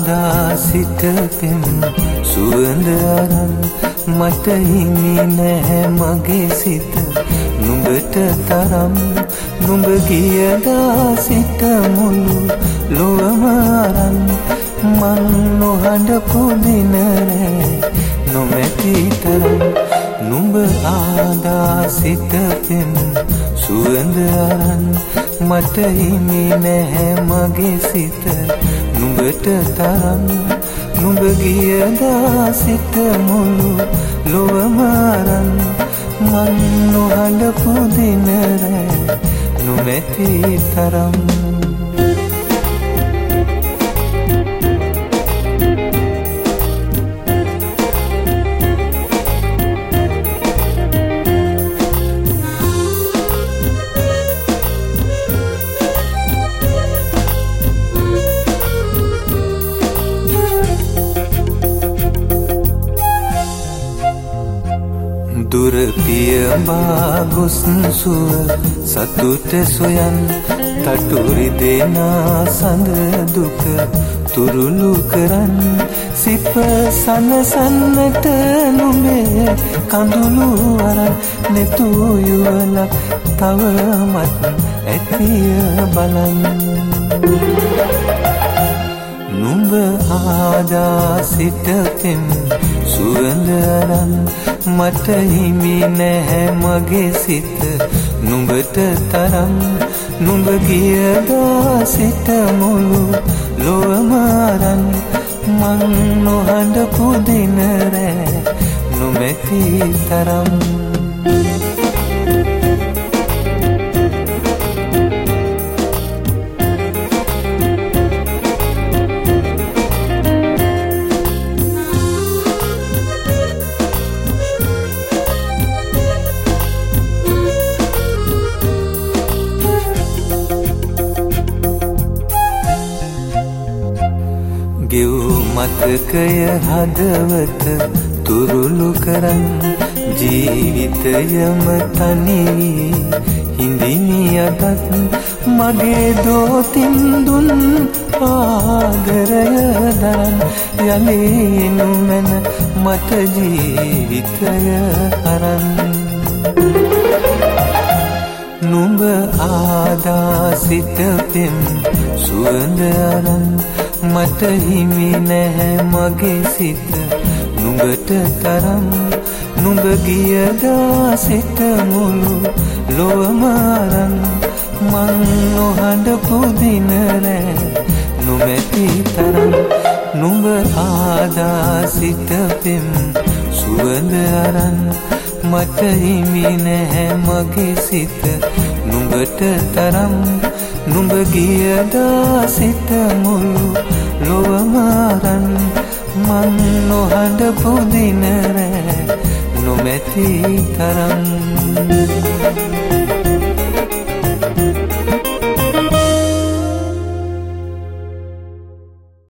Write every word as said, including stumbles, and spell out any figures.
ආදා සිටපෙම් සුවඳ අරන් මට හිමි නැහැ මගේ සිත නුඹට තරම් නුඹ ගියදා සිට මුළු ලොවම අරන් මන් නොහඬපු දින රැ නොමැති තරම් නුඹ ආදා සිටපෙම් සුවඳ අරන් මට හිමි නැහැ මගේ සිත නුඹට තරම් නුඹ ගියදා සිට මුළු ලොවම අරන් මන් නොහඬපු දින රැ නොමැති තරම් දුර පියඹා ගොස් සුව සතුට සොයන් තටුරි දෙනා සඳ දුක තුරුළු කරන් සිප සනසන්නට නුඹේ කඳුළු අරන් නෙතු යුවලක් තවමත් ඇතිය බලන් නුඹ ආදා සිටපෙම් සුවඳ අරන් මට හිමි නැහැ මගේ සිත නුඹට තරම් නුඹ ගියදා සිට මුළු ලොවම අරන් මන් නොහඬපු දින රැ නොමැති තරම් ගෙව් මතකය හදවත තුරුළු කරන් ජීවිතයම තනි හිඳිනි අදත් මගේ දෝතින් දුන් ආදරය දරන් යලි නුමන මට ජීවිතය අරන් නුඹ ආදා සිටපෙම් සුවඳ අරන් මට හිමි නැහැ මගේ සිත නුඹට තරම් නුඹ ගියදා සිට මුළු ලොවම අරන් මන් නොහඬපු දින රැ නොමැති තරම් නුඹ ආදා සිටපෙම් සුවඳ අරන් මට හිමි නැහැ මගේ සිත නුඹට තරම් නුඹ ගියදා සිට මුළු ලොවම අරන් මන් නොහඬපු දින රැ නොමැති තරම්